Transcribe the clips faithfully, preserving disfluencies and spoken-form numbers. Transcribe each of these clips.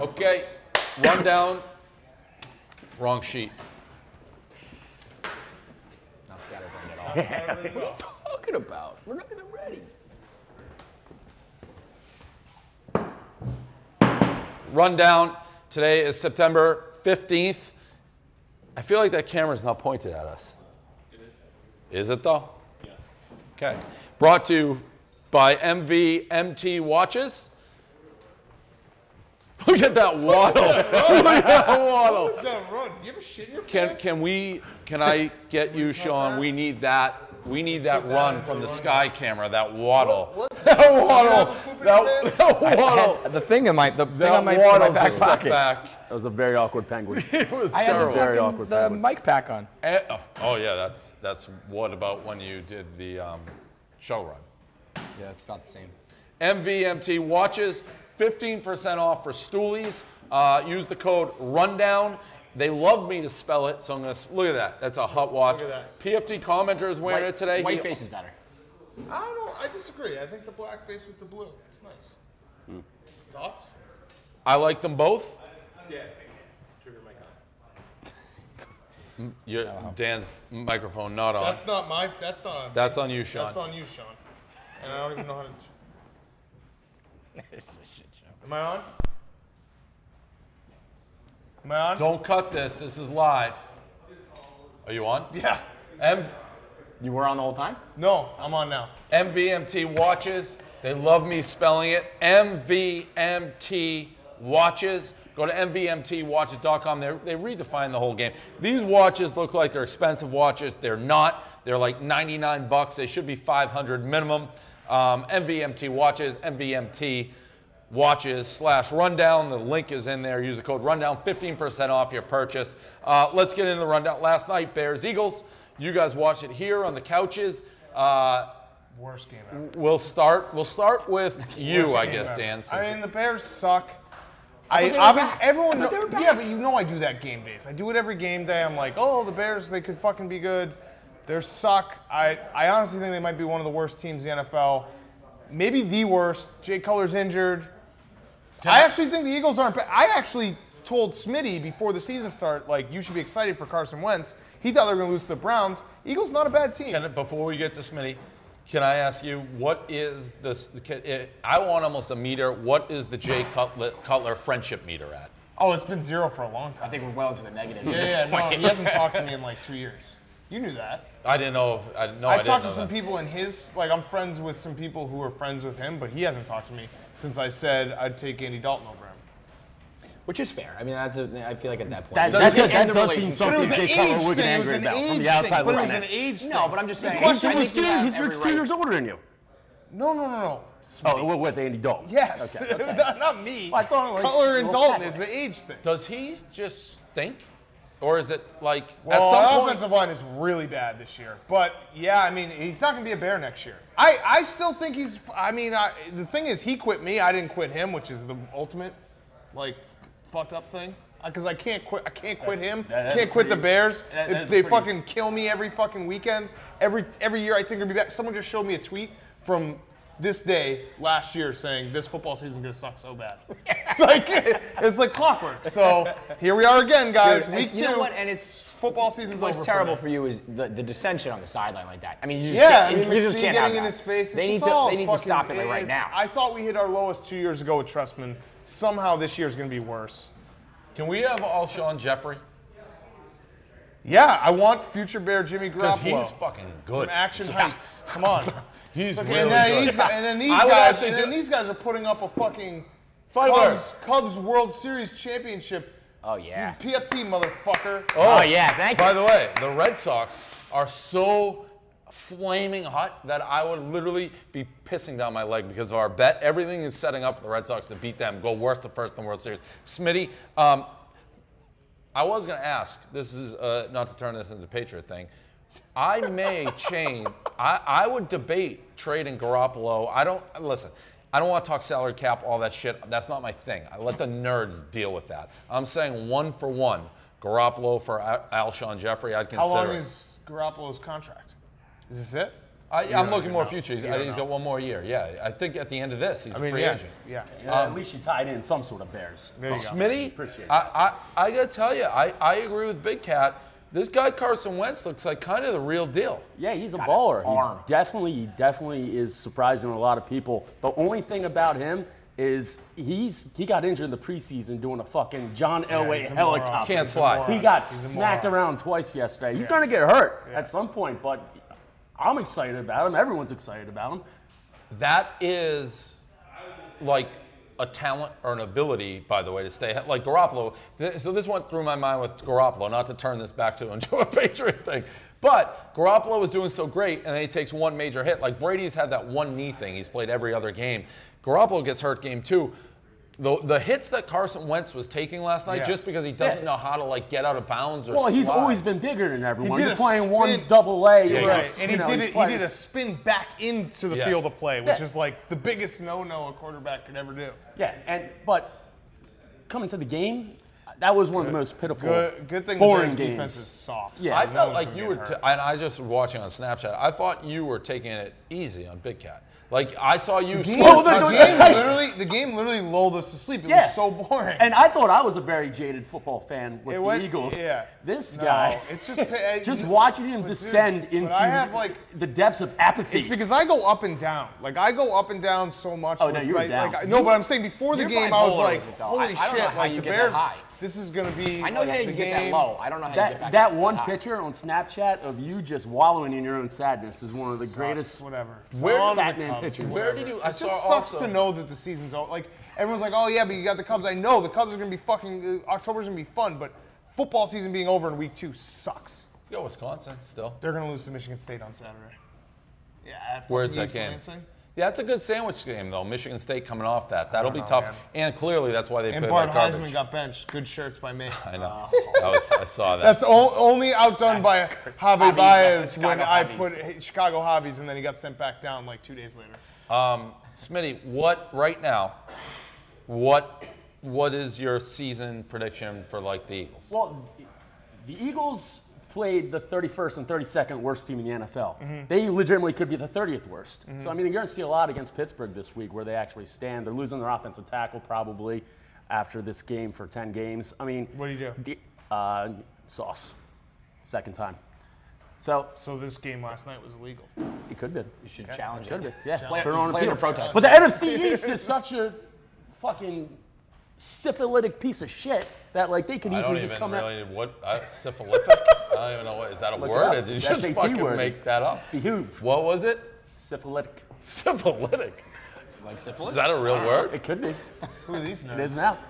Okay, rundown. Wrong sheet. Not scatterbrained at all. What are you talking about? We're not even ready. Rundown. Today is September fifteenth. I feel like that camera's not pointed at us. It is. Is it though? Yeah. Okay. Brought to you by M V M T Watches. Look at that waddle. Look at that waddle. What is that run? Do you ever shit in your Can pants? can we can I get you, Sean? We need that. We need that run from the sky camera. That waddle. That waddle. That, that waddle. The thing in my the thing That on my, my waddle back just set pocket. back. That was a very awkward penguin. It was I had the, terrible. Very fucking- awkward the penguin. mic pack on. Eh, oh, oh yeah, that's that's what about when you did the um, shuttle run? Yeah, it's about the same. M V M T watches, fifteen percent off for Stoolies. Uh, use the code RUNDOWN. They love me to spell it, so I'm going to look at that. That's a hot watch. Look at that. P F T commenter is wearing it today. White He- face is better. I don't. I disagree. I think the black face with the blue. It's nice. Hmm. Thoughts? I like them both. Yeah. Trigger mic on. Your, Dan's microphone not on. That's not my. That's not. On, That's on you, Sean. That's on you, Sean. And I don't even know how to. It's a shit show. Am I on? Am I on? Don't cut this. This is live. Are you on? Yeah. M- You were on the whole time? No, I'm on now. M V M T watches. They love me spelling it. M V M T watches. Go to M V M T watches dot com. They they redefine the whole game. These watches look like they're expensive watches. They're not. They're like ninety-nine bucks. They should be five hundred minimum. Um, M V M T watches. M V M T watches slash rundown. The link is in there. Use the code rundown. fifteen percent off your purchase. Uh, let's get into the rundown. Last night, Bears Eagles. You guys watched it here on the couches. Uh, Worst game ever. We'll start. We'll start with you, Worst I game guess, ever. Dan. since I mean, the Bears suck. I, they were obviously, back. everyone I thought know, they were back. yeah, but you know I do that game days. I do it every game day. I'm like, oh, the Bears, they could fucking be good. They suck. I, I honestly think they might be one of the worst teams in the N F L. Maybe the worst. Jay Cutler's injured. Can I I- actually think the Eagles aren't bad. I actually told Smitty before the season started, like, you should be excited for Carson Wentz. He thought they were going to lose to the Browns. Eagles not a bad team. Can, before we get to Smitty, can I ask you what is this? Can, it, I want almost a meter. What is the Jay Cutler, Cutler friendship meter at? Oh, it's been zero for a long time. I think we're well into the negative at Yeah, this yeah, no, point. he hasn't talked to me in like two years. You knew that. I didn't know if I no. I, I, didn't talked know to some that. people in his, like I'm friends with some people who are friends with him, but he hasn't talked to me since I said I'd take Andy Dalton over him. Which is fair. I mean, that's a, I feel like at that point. That, you that, just that, end that the does seem relationship. something But it was an Jay Cutler age would get thing. It was angry an about from age the thing. outside But it was looking an in. age thing. No, but I'm just saying. He's, I he's, think you two, have he's, every he's right- two years older than you. No, no, no, no. Oh, with, with Andy Dalton. Yes, Okay, okay. not, not me. I thought, like, Cutler and well, Dalton is the age thing. Does he just stink, or is it like Well, at some our point? offensive line is really bad this year. But yeah, I mean, he's not going to be a Bear next year. I, I still think he's. I mean, I, the thing is, he quit me. I didn't quit him, which is the ultimate, like, fucked up thing. Because I can't quit. I can't quit him. that is Can't quit the pretty- Bears. that- that If is they pretty- fucking kill me every fucking weekend. Every every year, I think they'll be back. Someone just showed me a tweet from this day last year saying this football season is gonna suck so bad. It's like it's like clockwork. So here we are again, guys. Dude, Week and two. you know what? And it's Football season's what's over. terrible for for you is the, the dissension on the sideline like that. I mean, you just Yeah, can't, I mean, you just McPhee can't getting have in that. his face. It's They need just to all they need to fucking- stop it like right it's- now. I thought we hit our lowest two years ago with Trustman. Somehow this year's gonna be worse. Can we have Alshon Jeffrey? Yeah, I want future Bear Jimmy Because Garoppolo he's fucking good. from Action Heights. Come on. He's Okay, really and, then good. these guys, and then these I would guys, actually and do- then these guys are putting up a fucking Fight Cubs, Cubs World Series championship. Oh yeah. P F T motherfucker. Oh yeah. Thank By you. the way, the Red Sox are so flaming hot that I would literally be pissing down my leg because of our bet. Everything is setting up for the Red Sox to beat them, go worst to first in the World Series. Smitty, um, I was going to ask, this is uh, not to turn this into the Patriot thing. I may change, I, I would debate trading Garoppolo. I don't, listen, I don't want to talk salary cap, all that shit. That's not my thing. I let the nerds deal with that. I'm saying one for one. Garoppolo for Al- Alshon Jeffrey, I'd consider How long it. is Garoppolo's contract? Is this it? I, You I'm don't looking even more know. future. He's, You I don't think he's know. got one more year. Yeah, I think at the end of this, he's I a mean, free yeah, agent. yeah. Yeah, at least you tied in some sort of Bears. There you go. Smitty, Appreciate it. I, I, I got to tell you, I, I agree with Big Cat. This guy Carson Wentz looks like kind of the real deal. Yeah, he's a baller. arm. He definitely, he definitely is surprising a lot of people. The only thing about him is he's he got injured in the preseason doing a fucking John Elway he's a moron. helicopter. Can't slide. He got He's a smacked moron. around twice yesterday. He's gonna get hurt at some point, but I'm excited about him. Everyone's excited about him. That is like a talent or an ability, by the way, to stay like Garoppolo. Th- So this went through my mind with Garoppolo, not to turn this back to into a Patriot thing, but Garoppolo was doing so great, and then he takes one major hit. Like Brady's had that one knee thing. He's played every other game. Garoppolo gets hurt game two. The, the hits that Carson Wentz was taking last night, Yeah. just because he doesn't Yeah. know how to like get out of bounds or Well, he's slide. always been bigger than everyone. did You're a playing spin- one double A. Yeah, Right, against, and you he know, did these it. He did a players. spin back into the Yeah. field of play, which Yeah. is like the biggest no-no a quarterback could ever do. Yeah, and but coming to the game, that was one of the most pitiful, Good, good thing boring the Bears games. defense is soft. so Yeah. I no felt one's like gonna you get were, hurt. t- and I just was watching on Snapchat. I thought you were taking it easy on Big Cat. Like I saw you The score game, the- the touchdowns. game Hey. literally, the game literally lulled us to sleep. It Yeah. was so boring. And I thought I was a very jaded football fan with It the went- Eagles. yeah. This No, guy, it's just pa- just uh, watching him but dude, descend but into I have, like- the depths of apathy. It's because I go up and down. Like I go up and down so much. Oh, with, no, you were like, down. Like, no, but I'm saying before the You're game, I was bipolar like, with it, though. holy I- I don't know shit! how Like you the get that Bears, high. this is gonna be. I know like, how you the get game. that low. I don't know how you get that back that that one high. picture on Snapchat of you just wallowing in your own sadness is one of the greatest. Whatever. Where- On to Fat the man Cubs, pictures. Where whatever. did you? I It saw just sucks also. to know that the season's over. Like everyone's like, oh yeah, but you got the Cubs. I know the Cubs are gonna be fucking. Uh, October's gonna be fun, but football season being over in week two sucks. You got Wisconsin still. They're gonna lose to Michigan State on Saturday. Yeah. at Where's fucking that East game? Lansing. Yeah, that's a good sandwich game though. Michigan State coming off that. That'll be know, tough. man. And clearly that's why they And play Bart like garbage. Heisman got benched. Good shirts by me. I know. That was, I saw that. That's o- only outdone by Javi Javi, Baez Chicago when I Javis. put Chicago Javis, and then he got sent back down like two days later. Um, Smitty, what right now? What what is your season prediction for like the Eagles? Well, the Eagles played the thirty-first and thirty-second worst team in the N F L. Mm-hmm. They legitimately could be the thirtieth worst. So, I mean, you're going to see a lot against Pittsburgh this week where they actually stand. They're losing their offensive tackle probably after this game for ten games. I mean, What do you do? the- uh, Sauce. Second time. So, So this game last night was illegal. it could be. You should challenge Could be. it. Yeah, Play- turn on play it or appeal. protest. But the N F C East is such a fucking syphilitic piece of shit that, like, they could I easily don't just even come out. really what uh, syphilitic. I don't even know what is that a Look it word? up. Or did you It's just S A T fucking word. make that up? Behoove. What was it? Syphilitic. Syphilitic. Like syphilis? Is that a real word? It could be. Who are these nerds? It is now.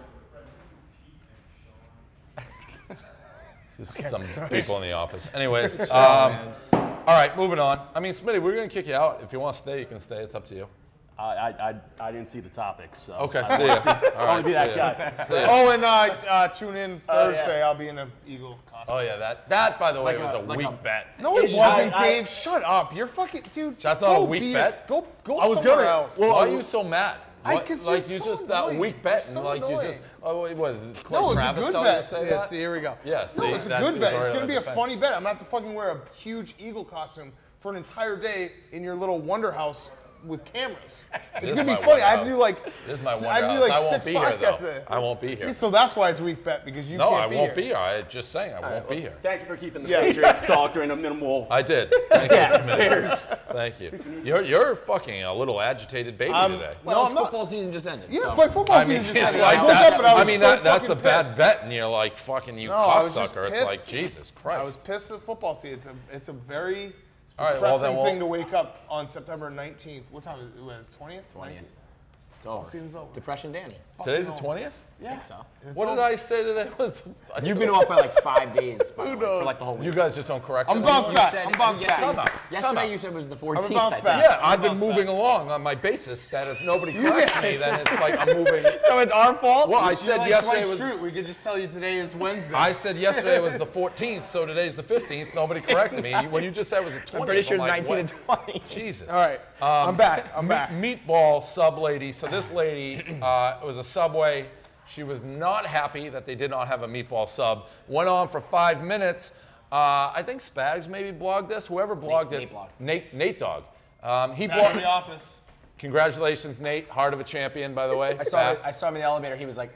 Just some people in the office. Anyways, um, all right, moving on. I mean, Smitty, we're gonna kick you out. If you want to stay, you can stay. It's up to you. I, I, I, I didn't see the topic, so. Okay, I see ya. All I right, want to be see that ya. guy. See ya. Oh, and uh, uh, tune in Oh, yeah. Thursday. I'll be in an Eagle costume. Oh yeah, that that by the way Like was a- a like weak a- bet. No, it I- wasn't, I- Dave. Shut up. You're fucking dude. just That's not a go weak be bet? Go go I was somewhere gonna- else. well, Why are you so mad? I- What- 'cause like you're you so just that annoying. week bet You're and so like you just annoying. oh it was it Clay no, it's Travis a good telling you to bet. say Yeah, that? see, here we go. Yeah, see, no, it's a that's- good he's bet. It's already gonna on be the a defense. funny bet. I'm gonna have to fucking wear a huge Eagle costume for an entire day in your little Wonder House with cameras. It's This is gonna my be funny. Wonder I have to do House. like. This is my s- Wonder I have to do House. like I won't six be here, podcasts though. a day. I won't be here. Yeah, so that's why it's a weak bet because you No, can't I be won't here. be here. I just saying I won't be here. Thank you for keeping the Yeah. Patriots talk during a minimal. I did. Thank Yeah, you, Smitty. Bears. Thank you. You're you're fucking a little agitated baby Um, today. Well, No, it's I'm not. football season just ended. Yeah, so. it's like football I mean, season. it's just like ended. I woke that. up and I I was mean, so that that's a fucking bad pissed. bet, and you're like fucking you No, I was just cocksucker. It's pissed. like Jesus I was Christ. pissed at football season. It's a it's a very All right, well, depressing then we'll- thing to wake up on September nineteenth. What time is it? Was it twentieth? twentieth. It's over. Season's over. Depression Danny. Today's the twentieth. I think so. What did I say today was? The, I You've said- been off by like five days by the way, knows? for like the whole week. You guys just don't correct I'm it bounced anymore? back. said- I'm bounced yesterday- back. Time out. Time Yesterday out. you said it was the I'm fourteenth. a bounce I think. back. Yeah, I've been Bounce moving back. along on my basis that if nobody corrects me, then it's like I'm moving. So it's our fault. Well, I said yesterday was. We could just tell you today is Wednesday. I said yesterday was the fourteenth, so today's the fifteenth. Nobody corrected me. When you just said it was the twentieth, I'm pretty sure it's like, nineteen what? and twenty. Jesus. All right. I'm back. I'm Me- back. Meatball sub lady. So this lady, uh, it was a Subway. She was not happy that they did not have a meatball sub. Went on for five minutes. Uh, I think Spags maybe blogged this. Whoever blogged Nate- it. Nate blogged. Nate, Nate Dogg. Um, he Back bought in the office. Congratulations, Nate. Heart of a champion, by the way. I saw Back. I saw him in the elevator. He was like,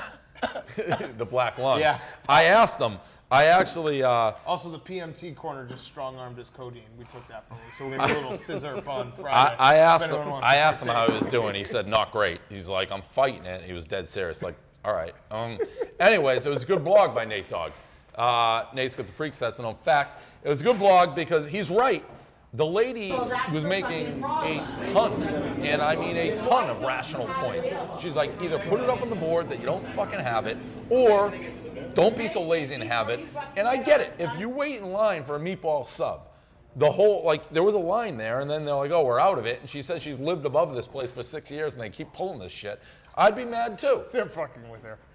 The black lung. Yeah. I asked him. I actually. Uh, Also, the P M T corner just strong-armed his codeine. We took that from him. So we're going to do a little scissor bun Friday. I, I asked if him. anyone wants I to asked him how he partake. was doing. He said, "Not great." He's like, "I'm fighting it." He was dead serious. Like, all right. Um, anyways, it was a good blog by Nate Dogg. Uh, Nate's got the freaks. That's a known fact. It was a good blog because he's right. The lady was making a ton, and I mean a ton of rational points. She's like, either put it up on the board that you don't fucking have it, or don't be so lazy and have it. And I get it. If you wait in line for a meatball sub, the whole, like, there was a line there, and then they're like, oh, we're out of it. And she says she's lived above this place for six years, and they keep pulling this shit. I'd be mad too. They're fucking with her.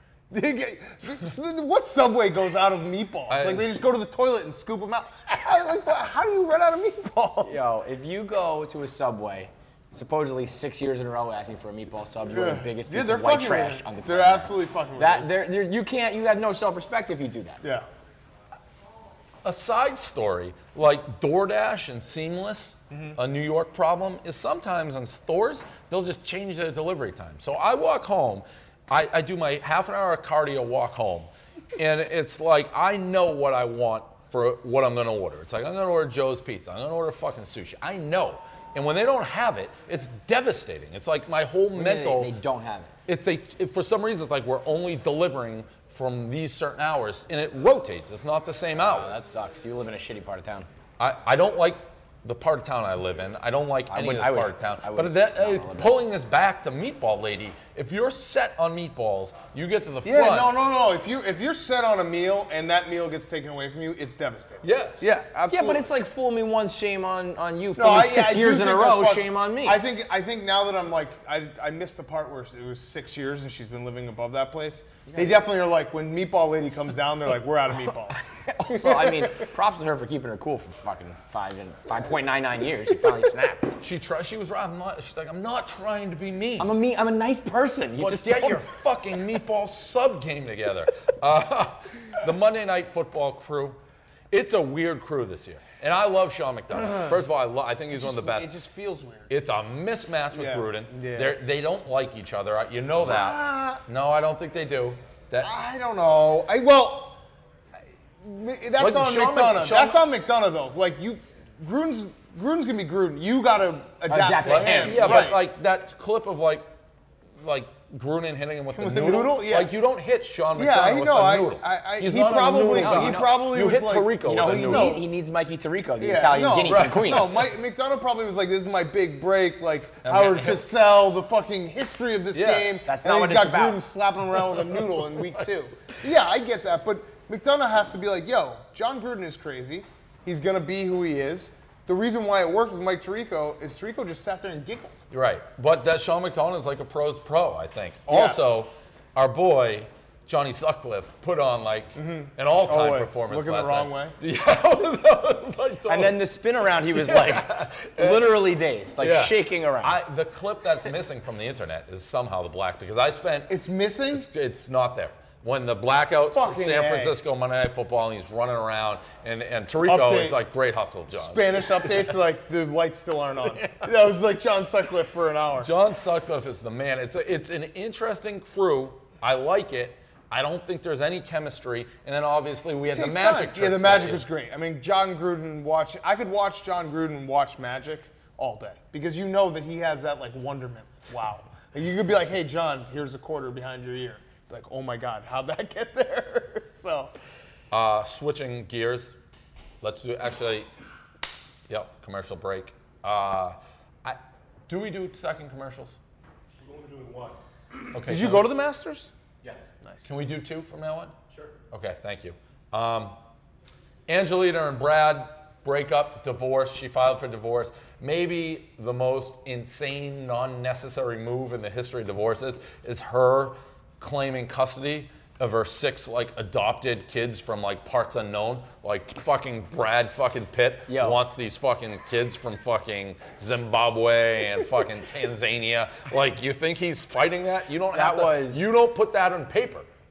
What Subway goes out of meatballs? I- like they just go to the toilet and scoop them out. I, like, how do you run out of meatballs? yo, if you go to a Subway, supposedly six years in a row asking for a meatball sub, you're Yeah. the biggest Yeah, piece they're of white fucking trash with it. on the They're planet. absolutely fucking with That it. there, there, you can't. You have no self-respect if you do that. Yeah. A side story, like DoorDash and Seamless, a New York problem, is sometimes in stores, they'll just change their delivery time. So I walk home, I, I do my half an hour of cardio walk home, and it's like I know what I want for what I'm gonna order. It's like I'm gonna order Joe's Pizza, I'm gonna order fucking sushi. I know. And when they don't have it, it's devastating. It's like my whole mental. They, they don't have it. If they, if for some reason, it's like we're only delivering from these certain hours, and it rotates. It's not the same hours. That sucks. You live in a shitty part of town. I, I don't like the part of town I live in. I don't like any of wouldn't- this I part would- of town. I But would that, not uh, live there. pulling this back to Meatball Lady, if you're set on meatballs, you get to the Yeah, front. no, no, no. If you if you're set on a meal and that meal gets taken away from you, it's devastating. Yes. Yeah, absolutely. Yeah, but it's like fool me once, shame on on you. Fool No, me I- six I do years in a think they're row, fuck- shame on me. I think I think now that I'm like I I missed the part where it was six years and she's been living above that place. They definitely are like when Meatball Lady comes down, they're like, we're out of meatballs. Also, I mean, props to her for keeping her cool for fucking five and five point nine nine years. She finally snapped. She try, She was right. I'm not, she's like, I'm not trying to be mean. I'm a me. I'm a nice person. You But just get don't- your fucking meatball sub game together. Uh, the Monday Night Football crew. It's a weird crew this year. And I love Sean McDonough. First of all, I, lo- I think he's one of the best. It just feels weird. It's a mismatch with Yeah. Gruden. Yeah. They're, they don't like each other. You know that. No, I don't think they do. That I don't know. I well, I- that's What, on Sean Mc- McDonough. Sean- that's on McDonough though. Like you, Gruden's Gruden's gonna be Gruden. You gotta adapt, Adapt to to him. him. yeah, right. but like that clip of like, like Gruden hitting him with the With the noodle. noodle? Yeah. Like you don't hit Sean McDonough Yeah, I with know, a I- noodle. I- I- He's he not probably- a noodle no, guy. he probably you was hit like- Tirico You know with who a you noodle. need? He needs Mikey Tirico, the Yeah, Italian no, guinea right. from Queens. No, Mike, McDonough probably was like, "This is my big break." Like And Howard man- Cosell, the fucking history of this Yeah. game. That's and not then what he's it's got about. Gruden slapping him around with a noodle in week two. So yeah, I get that, but McDonough has to be like, "Yo, John Gruden is crazy. He's gonna be who he is." The reason why it worked with Mike Tirico is Tirico just sat there and giggled. Right, but that Sean McDonough is like a pro's pro, I think. Also, our boy Johnny Sutcliffe put on like an all-time Always. performance Looking the last wrong night. way. Yeah, that was like And then the spin around, he was like literally dazed, like Yeah. shaking around. I, the clip that's missing from the internet is somehow the black because I spent. It's missing. It's not there. When the blackouts, Fucking San A. Francisco Monday Night Football, and he's running around, and and Tirico Update. is like, great hustle, John. Spanish updates like the lights still aren't on. That was like John Sutcliffe for an hour. John Sutcliffe is the man. It's a, it's an interesting crew. I like it. I don't think there's any chemistry. And then obviously we had the Takes magic time. tricks. Yeah, the that magic year. was great. I mean, John Gruden watch. I could watch John Gruden watch Magic all day because you know that he has that like wonderment. Wow. Like, you could be like, "Hey, John, here's a quarter behind your ear." Like, "Oh my God, how'd that get there?" So, Uh, switching gears, let's do actually. Yep, commercial break. Uh, I, do we do second commercials? We're only doing one. Okay. did you can go we- to the Masters? Yes. Nice. Can we do two from now on? Sure. Okay, thank you. Um, Angelina and Brad break up, divorce. She filed for divorce. Maybe the most insane, non-necessary move in the history of divorces is her claiming custody of her six like adopted kids from like parts unknown. Like fucking Brad fucking Pitt Yo. wants these fucking kids from fucking Zimbabwe and fucking Tanzania. Like, you think he's fighting that? You don't have That to, was- you don't put that on paper.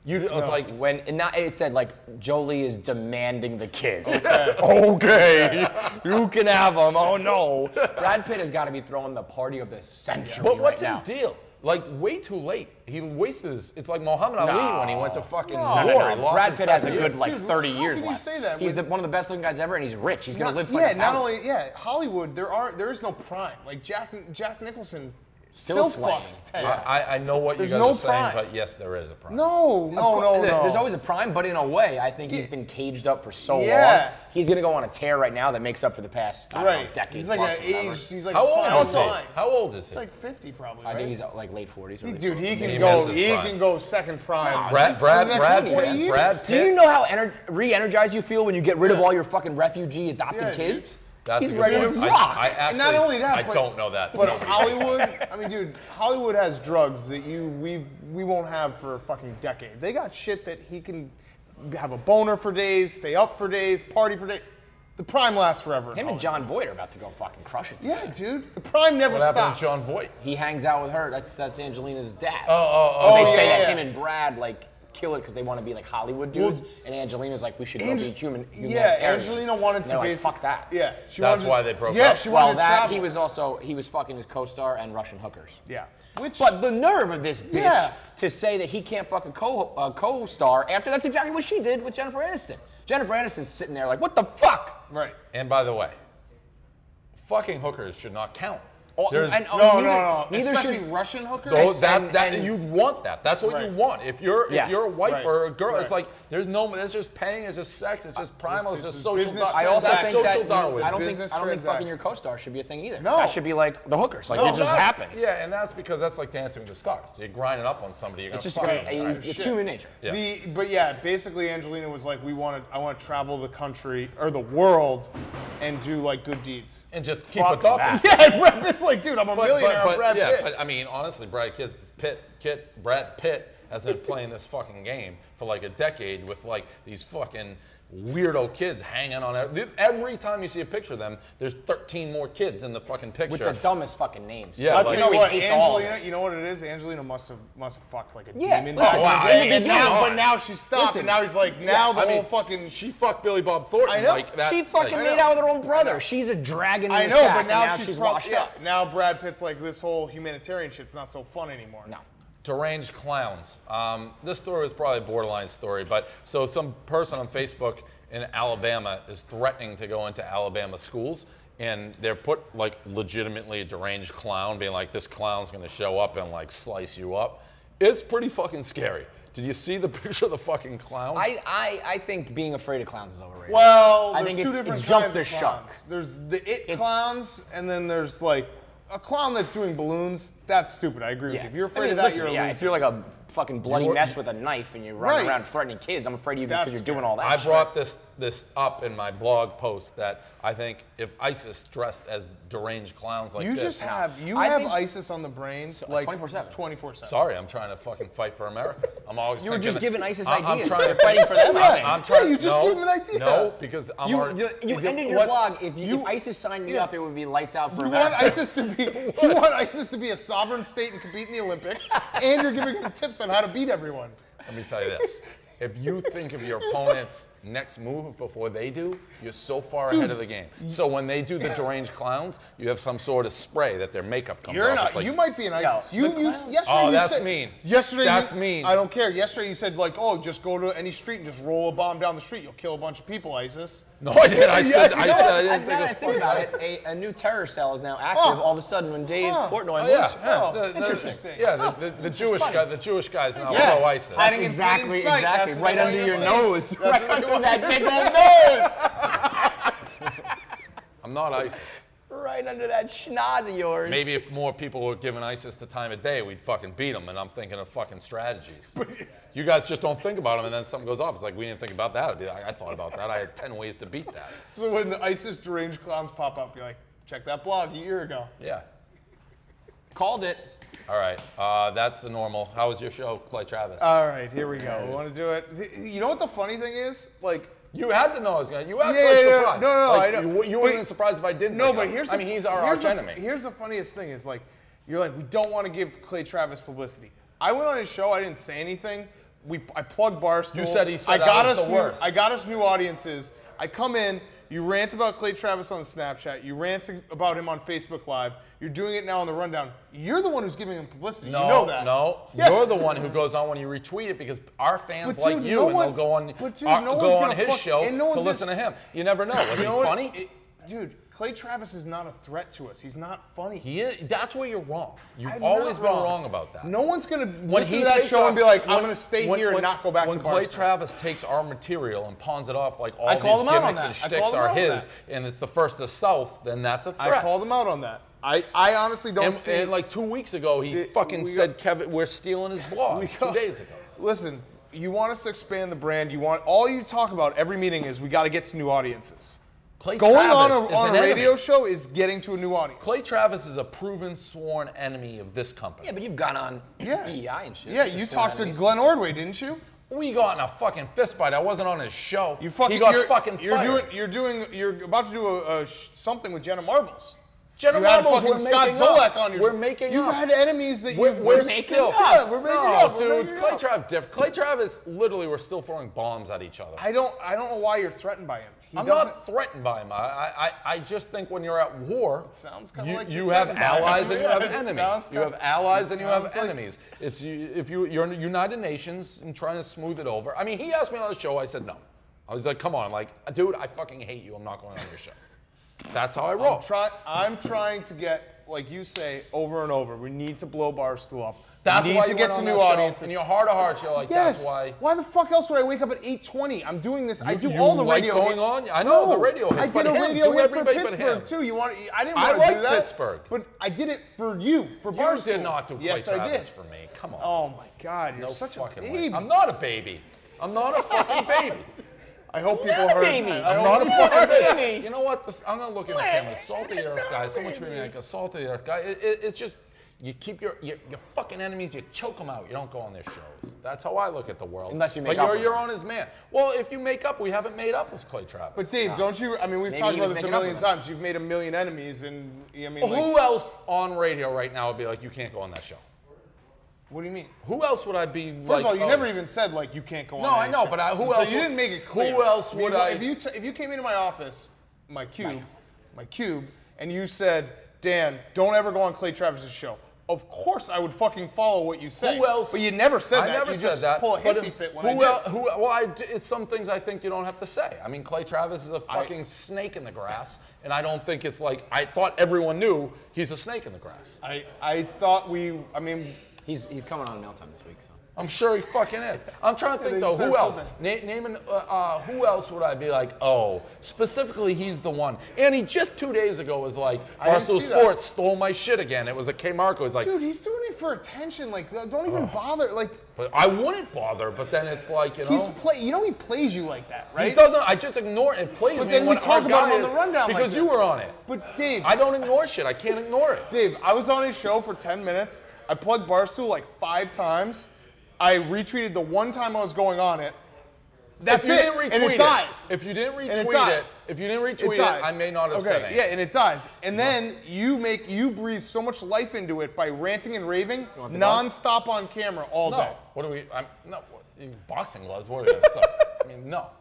You, it's like When and not, it said like Jolie is demanding the kiss. Okay, okay. You can have them. Oh no, Brad Pitt has got to be throwing the party of the century. But what's right his now. deal? Like, way too late. He wasted his. It's like Muhammad Ali when he went to fucking No. war. No, No, He no, lost Brad his Pitt has best a good years. like Dude, thirty how years can you left. say that He's when- the, one of the best looking guys ever, and he's rich. He's gonna Not- live yeah, like a not thousand. only yeah, Hollywood. There are there is no prime. Like Jack Jack Nicholson Still still, slaying. fucks Ted. I, I know what There's you guys no are saying, prime. but yes, there is a prime. No, Of no, course, no, there- no. There's always a prime, but in a way, I think he's been caged up for so Yeah. long. He's gonna go on a tear right now that makes up for the past I don't right. know, decade He's like plus. an or whatever. age. He's like How old fine is he? wine. How old is He's he? like fifty probably. I right? think he's uh, like late forties. Or late Dude, he forties. can He go. missed his He prime. can go second prime. Brad, for Brad, the next Brad, twenty Pitt, years. Brad Do you Pitt. know how ener- re-energized you feel when you get rid of Yeah. all your fucking refugee adopted Yeah, dude. kids? That's He's a good ready to point. rock. I, I And actually, not only that, I but- don't know that. But Nobody. Hollywood, I mean, dude, Hollywood has drugs that you we we won't have for a fucking decade. They got shit that he can have a boner for days, stay up for days, party for days. The prime lasts forever. in Him and Hollywood. John Voight are about to go fucking crush it. Yeah, dude. The prime never What happened stops. to John Voight? He hangs out with her. That's that's Angelina's dad. Oh, oh, oh. They Oh, say yeah, that yeah. him and Brad like kill it because they want to be like Hollywood dudes, Well, and Angelina's like, we should go Ange- be human. Yeah, humanitarians. Angelina wanted And to they're be. like, fuck that. Yeah, she That's wanted why to- they broke yeah, up? she wanted Well, to that travel. he was also he was fucking his co-star and Russian hookers. Yeah. Which. But the nerve of this bitch Yeah. to say that he can't fuck a co uh, co-star after that's exactly what she did with Jennifer Aniston. Jennifer Aniston's sitting there like, what the fuck? Right. And by the way, fucking hookers should not count. Oh, There's- and, oh, No, neither, no, no. Neither Especially should. Russian hookers. No, that and- that and- you want that. That's what Right. you want. If you're Yeah. if you're a wife Right. or a girl, it's Right. like there's no. It's just paying. It's just sex. It's just primal. It's it's just a social. business dar- I also that's think social that Darwinism. I don't think Business I don't think fucking transaction. your co-star should be a thing either. No. That should be like the hookers. Like Well, it just that's- happens. Yeah, and that's because that's like Dancing with the Stars. You're grinding up on somebody. You're It's just gonna gonna, fuck you- them, right? it's shit. human nature. Yeah. The but yeah, basically Angelina was like, we want to, I want to travel the country or the world, and do like good deeds. and just keep Fuck adopting. that. Yeah, Brad Pitt's like, dude, I'm a But, millionaire. but, I'm but Brad yeah, Pitt. but I mean, honestly, Brad Pitt, Pitt, Kit, Brad Pitt has been playing this fucking game for like a decade with like these fucking weirdo kids hanging on every, every time you see a picture of them. There's thirteen more kids in the fucking picture. With the dumbest fucking names. Yeah, I'll like- tell you he what, hates all of Angelina, us. you know what it is? Angelina must have must have fucked like a Yeah, demon. listen, Oh, wow, And, and- and now, and- but now she stopped, Listen, and now he's like, now yes, the I whole mean, fucking. she fucked Billy Bob Thornton I know. like that. She fucking like, made out with her own brother. She's a dragon in I the know, sack, but and now, now she's, she's prob- washed yeah, up. now Brad Pitt's like, this whole humanitarian shit's not so fun anymore. No. Deranged clowns. Um, this story was probably a borderline story, but so some person on Facebook in Alabama is threatening to go into Alabama schools, and they're put like legitimately a deranged clown, being like, this clown's gonna show up and like slice you up. It's pretty fucking scary. Did you see the picture of the fucking clown? I, I, I think being afraid of clowns is overrated. Well, I there's think two it's- different it's jump kinds the of shark. clowns. There's the it It's- clowns, and then there's like a clown that's doing balloons. That's stupid. I agree Yeah. with you. If you're I afraid mean, of that, listen, you're a yeah, loser. if you're like a fucking bloody You're- mess with a knife and you're running Right. around threatening kids, I'm afraid of you just because That's you're doing all that I shit. brought this this up in my blog post that I think if ISIS dressed as deranged clowns like You this, just have you I have think- ISIS on the brain like twenty-four seven. twenty-four seven. sorry, I'm trying to fucking fight for America. I'm always You were thinking just giving ISIS I'm, I'm ideas. trying You're to fighting for them, I I'm, think. I'm trying. Yeah, you just no, gave him an idea. No, because I'm You, already. you, you because ended your what- blog, if, you, you- if ISIS signed me yeah. up, it would be lights out for You want America. ISIS to be you want ISIS to be a sovereign state and compete in the Olympics, and you're giving them tips on how to beat everyone. Let me tell you this. If you think of your opponent's next move before they do, you're so far ahead of the game. So when they do the deranged clowns, you have some sort of spray that their makeup comes You're off. not. It's like, you might be an ISIS. you, the you clown- yesterday Oh, you that's said, mean. Yesterday That's you, mean. I don't care. Yesterday you said like, oh, just go to any street and just roll a bomb down the street. You'll kill a bunch of people, ISIS. No, I did. I Yeah, said. you I know said. what? I I, didn't think now it that was I think fucking about ISIS. it, a, a new terror cell is now active Oh. all of a sudden when Dave Oh. Portnoy Oh, moves. yeah, Oh, the, the, interesting. Yeah, the, the, the Jewish guy, the Jewish guys now Yeah. pro ISIS. Hiding in plain Exactly, sight. exactly. That's Right what under I your am. nose. That's Right what I under want. that big old nose. I'm not ISIS. Right under that schnoz of yours. Maybe if more people were giving ISIS the time of day, we'd fucking beat them. And I'm thinking of fucking strategies. You guys just don't think about them, and then something goes off. It's like we didn't think about that. I'd be like, I thought about that. I had ten ways to beat that. So when the ISIS deranged clowns pop up, you're like, check that blog a year ago. Yeah. Called it. All right. Uh, that's the normal. How was your show, Clay Travis? All right, here we go. We want to do it. You know what the funny thing is? Like, you had to know I was going to. You acted Yeah, like yeah, yeah. surprised. No, no, no, Like, I know. You, you But- wouldn't have been surprised if I didn't. no, bring it but up. here's I the, mean, he's our here's arch the, enemy. Here's the funniest thing is like, you're like, we don't want to give Clay Travis publicity. I went on his show. I didn't say anything. we I plug Barstool. You said he said I got I was us the new, worst. I got us new audiences. I come in. You rant about Clay Travis on Snapchat. You rant about him on Facebook Live. You're doing it now on the rundown. You're the one who's giving him publicity. No, you know that. no. Yes. You're the one who goes on when you retweet it because our fans But like dude, you no and one- they'll go on, but dude, our- no go one's on gonna his fuck- show and no one's to gonna listen to s- him. You never know. Was You he know what? funny? It- dude, Clay Travis is not a threat to us. He's not funny. He is. That's where you're wrong. You've I'm always not been wrong. wrong about that. No one's gonna When listen he to that takes show our- and be like, "I'm when- gonna stay when- here when- and not go back when to Clay Barstool." Travis takes our material and pawns it off like all I these called him out on gimmicks and that. I shticks called him are out on his, that. and it's the first of the South, then that's a I threat. called him out on that. I, I honestly don't and, see. and like two weeks ago, he It- fucking we said, got- "Kevin, we're stealing his blog." We Two got- days ago. Listen, you want us to expand the brand. You want all you talk about every meeting is we got to get to new audiences. Clay Going Travis on a, is on an a radio enemy. show is getting to a new audience. Clay Travis is a proven sworn enemy of this company. Yeah, but you've gone on Yeah. E E I and shit. Yeah, It's you just talked to enemies. Glenn Ordway, didn't you? We got in a fucking fist fight. I wasn't on his show. You fucking. he got you're, fucking you're fired. doing. You're doing. You're about to do a, a sh- something with Jenna Marbles. Jenna You had Marbles, fucking we're Scott making Zolak up. on your We're show. making You've up. had enemies that We're, you've we're we're still. Yeah, we're making no, up. We're dude. making Clay up. Travis, diff- Clay Travis, literally, we're still throwing bombs at each other. I don't. I don't know why you're threatened by him. He I'm doesn't- not threatened by him. I, I, I just think when you're at war, sounds kinda you, like you you're have threatened by him. allies and you have Yeah, it enemies. sounds You have kinda- allies and you have sounds like- enemies. It's you, if you you're in the United Nations and trying to smooth it over. I mean, he asked me on the show. I said no. I was like, come on, I'm like, dude, I fucking hate you. I'm not going on your show. That's how I roll. I'm, try, I'm trying to get, like you say, over and over. We need to blow Barstool up. That's we need why to you get went to on new that show. audiences. In your heart of hearts, you're like, Yes. that's why. Why the fuck else would I wake up at eight twenty? I'm doing this. I You- do you all the like radio going hit- on? I know, No, the radio hits, I did but a him, radio do hit for everybody but Pittsburgh him. too. You want? I didn't I want to like do that. Pittsburgh. But I did it for you, for You Barstool. did not do Clay yes, I Travis did. for me. Come on. Oh my God, you're no such a fucking baby. way. I'm not a baby. I'm not a fucking baby. I hope people Not a heard. baby. I I'm hope not a people fucking heard- baby. You know what? This, I'm gonna look at the camera. Salty Earth guy. Someone treat me like a salty Earth guy. It, it, it's just you keep your, your your fucking enemies. You choke them out. You don't go on their shows. That's how I look at the world. Unless you make but up you're with your them. own as man. Well, if you make up, we haven't made up with Clay Travis. But Dave, don't you? I mean, we've Maybe talked he about was this a making up million with them. times. You've made a million enemies, and I mean, like, Who else on radio right now would be like, you can't go on that show? what do you mean? Who else would I be? First like, of all, you oh, never even said like you can't go on. No, I any know, show. but I- who so else you would- didn't make it clear. who else would mean, I- If you t- if you came into my office, my cube, my cube, and you said, Dan, don't ever go on Clay Travis's show. Of course, I would fucking follow what you say. Who else? But you never said I that. never you said just that. pull a but hissy if- fit when who I did. el- Who? Well, I d it's some things I think you don't have to say. I mean, Clay Travis is a fucking snake in the grass, and I don't think it's like I thought everyone knew he's a snake in the grass. I I thought we. I mean, He's he's coming on Meltdown this week, so. I'm sure he fucking is. I'm trying to think they though, said who else? something. Na- name an, uh, uh, who else would I be like? Oh, specifically, he's the one. And he just two days ago was like, I didn't Barstool see that. Sports stole my shit again. It was a K Marco. He's like, dude, he's doing it for attention. Like, don't even bother. Like, but I wouldn't bother. But then it's like, you know. he's play. You know, he plays you like that, right? He doesn't. I just ignore it. It plays But me then we when talk our about guy him on is- the rundown like because you this. were on it. But Dave, I don't ignore shit. I can't ignore it. Dave, I was on his show for ten minutes. I plugged Barstool like five times. I retweeted the one time I was going on it. That's if you it. didn't retweet and it, it, dies. if you didn't And retweet it it, dies. if you didn't It retweet it, dies. I may not have okay, said anything. yeah, and it dies. And then you make you breathe so much life into it by ranting and raving want the nonstop on camera all day. No. What do we? I'm no what, boxing gloves. What are we gonna stuff? I mean, no.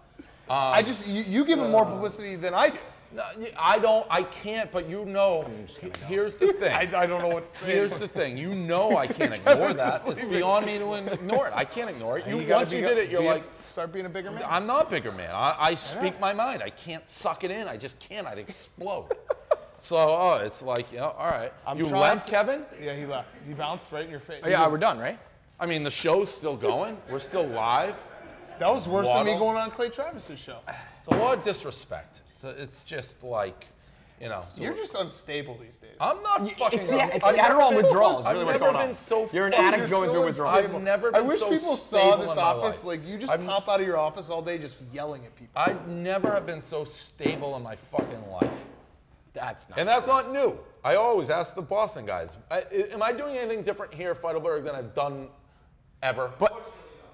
I just you, you give him more publicity than I do. No, I don't. I can't. But you know, here's the thing. I, I don't know what to say. Here's the thing. You know I can't ignore that. It's beyond me to ignore it. I can't ignore it. You, gotta once be- you did it, you're be a- like, start being a bigger man. I'm not bigger man. I, I speak my mind. I can't suck it in. I just can't. I'd explode. So, oh, it's like, you know, all right. I'm You trying left, to- Kevin? Yeah, he left. He bounced right in your face. Oh, yeah, we're done, right? I mean, the show's still going. We're still live. That was worse than me Waddle. going on Clay Travis's show. It's a lot of disrespect. So it's just like, you know. You're just unstable these days. I'm not fucking. It's the, it's I've the never Adderall been- withdrawals. I've Really what's never going been on. so. You're an fucking addict going still through in- withdrawals. I've never I been wish so people saw stable this in my office. life. Like you just I'm- pop out of your office all day, just yelling at people. I never have been so stable in my fucking life. That's not. And that's not new. I always ask the Boston guys, I, I- am I doing anything different here at Feidelberg than I've done ever? But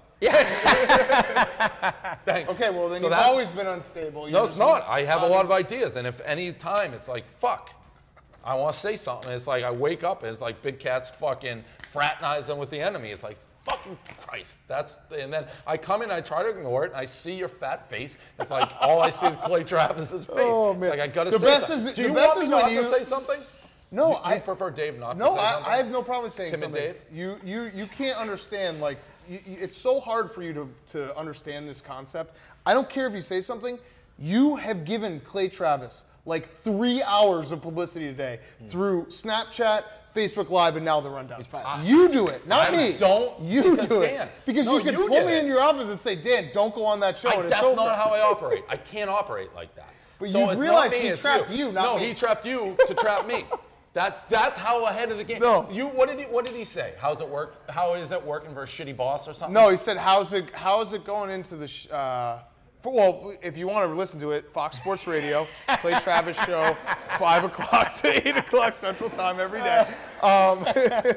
Thank you. Okay, well then So you've that's- always been unstable. You No, it's just- not. I have a lot of ideas, and if any time it's like, fuck, I want to say something, it's like I wake up and it's like Big Cat's fucking fraternizing with the enemy. It's like, fucking Christ. That's and then I come in, I try to ignore it, and I see your fat face. It's like all I see is Clay Travis's face. Oh, it's man. like I gotta The say best something. is- Do the you best want me is not when to you- say something? No, you, I you prefer Dave not to No, say I, something? I have no problem with saying Tim and something. Dave? You, you, you can't understand, like, you, you- it's so hard for you to, to understand this concept. I don't care if you say something. You have given Clay Travis like three hours of publicity today Hmm. through Snapchat, Facebook Live, and now the rundown. probably- You do it, not I me. don't, You because do Dan. it because No, you can you pull did me it. in your office and say, Dan, don't go on that show. I, and it's that's over. not how I operate. I can't operate like that. But so you it's realize not me, he it's trapped you. you, not no, me. he trapped you to trap me. That's that's how ahead of the game. No. You what did he what did he say? How's it work? How is it working for a shitty boss or something? No, he said, "How's it? How is it going into the?" Sh- uh, for, well, if you want to listen to it, Fox Sports Radio, Clay Travis show, five o'clock to eight o'clock Central Time every day. Um,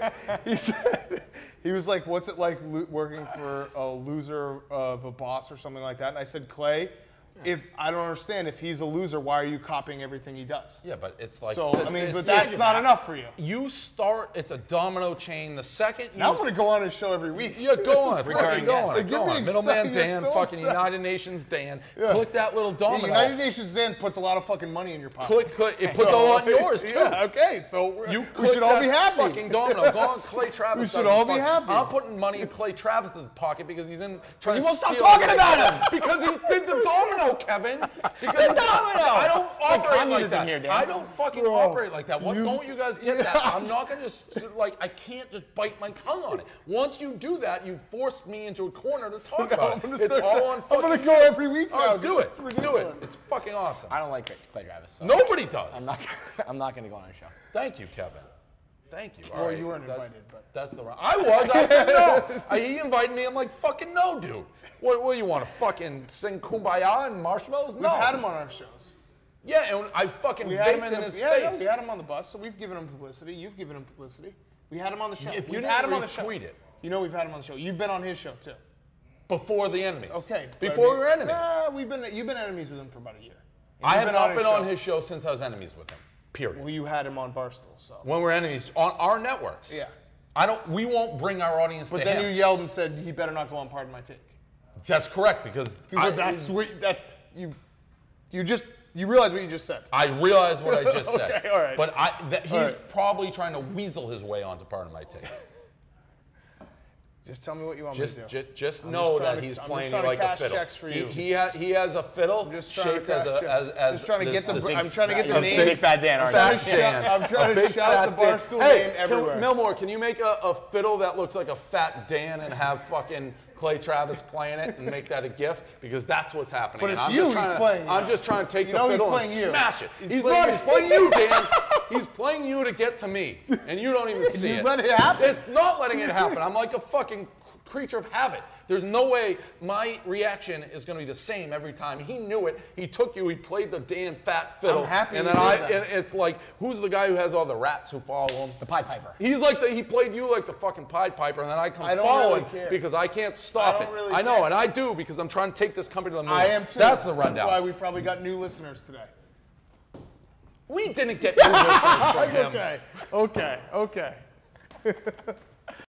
he said, he was like, "What's it like lo- working for a loser of a boss or something like that?" And I said, "Clay, if I don't understand, if he's a loser, why are you copying everything he does?" Yeah, but it's like So it's- I mean, it's but just- that's not enough for you. You start. It's a domino chain. The second you Now I'm going to go on his show every week. Yeah, This go is on, fucking- fucking go on, Like, go you're on. being Middleman so- you're Dan, so fucking upset. United Nations Dan. Yeah. Click that little Yeah, domino. United Nations Dan puts a lot of fucking money in your pocket. Click, click. It puts So, a lot in yours too. Yeah, okay, so we're, You we click should all that be happy. fucking domino. Go on Clay Travis. We should doesn't all be fuck- happy. I'm putting money in Clay Travis's pocket because he's in trying he to won't stop steal talking everything. about him. Because he did the domino, Kevin. Because the domino. I don't operate like communism that. here, Dan. I don't fucking Bro, operate like that. What? you- Don't you guys get that? I'm not gonna just like I can't just bite my tongue on it. Once you do that, you force me into a corner to talk I'm about gonna it. It's start- all on I'm fucking. gonna go every week Oh, now. do This it. is Do it. ridiculous. It's fucking awesome. I don't like Clay Travis. So Nobody does. I'm not. I'm not going to go on a show. Thank you, Kevin. Thank you. All Well, right, you weren't that's- invited, but- That's the right. I was. I said no. I, he invited me. I'm like, fucking no, dude. What, what do you want to fucking sing Kumbaya and marshmallows? No. We've had him on our shows. Yeah, and I fucking We had him vaped in, in, the, his yeah, face. no, we had him on the bus, so we've given him publicity. You've given him publicity. We had him on the show. If you we've didn't had him on the show. retweet it. You know we've had him on the show. You've been on his show too. Before the enemies. Okay. but Before I mean, we were enemies. Nah, we've been you've been enemies with him for about a year. And I you've have not been on show. his show since I was enemies with him. Period. Well, you had him on Barstool, so. when we're enemies on our networks. Yeah. I don't. We won't bring our audience But to then him. you yelled and said he better not go on Pardon My Take. That's correct because Dude, I, but that's what that you you just you realize what you just said. I realize what I just said. Okay, all right. But I, that, he's All right. probably trying to weasel his way onto Pardon My Take. Just tell me what you want Just, me to do. just, just I'm know just trying that to- he's I'm just playing trying you to like a cash fiddle. checks for he, you. he, ha, he has a fiddle I'm just trying shaped to as cash a, check. as, as Just trying to this- get the. this br- I'm big trying to get the fat- name. Big fat Dan, I'm aren't trying you? to Fat shout. Dan. I'm trying A to big shout fat the Dan. Barstool Hey, name can- everywhere. Milmore, can you make a, a fiddle that looks like a fat Dan and have fucking Clay Travis playing it and make that a GIF? Because that's what's happening. But And it's I'm you just he's trying to, playing, you I'm know. just trying to take You the know he's fiddle and playing you. smash it. He's He's, playing not. you. He's playing you, Dan. He's playing you to get to me, and you don't even see You it. let it happen. It's not letting it happen. I'm like a fucking creature of habit. There's no way my reaction is going to be the same every time. He knew it. He took you. He played the damn fat fiddle. I'm happy And he then did I. that. And it's like, who's the guy who has all the rats who follow him? The Pied Piper. He's like the. He played you like the fucking Pied Piper, and then I come I don't following really care. because I can't stop I don't it. really I know, care. and I do because I'm trying to take this company to the moon. I am too. That's the rundown. That's why we probably got new listeners today. We didn't get new listeners from him. Okay. Okay. Okay.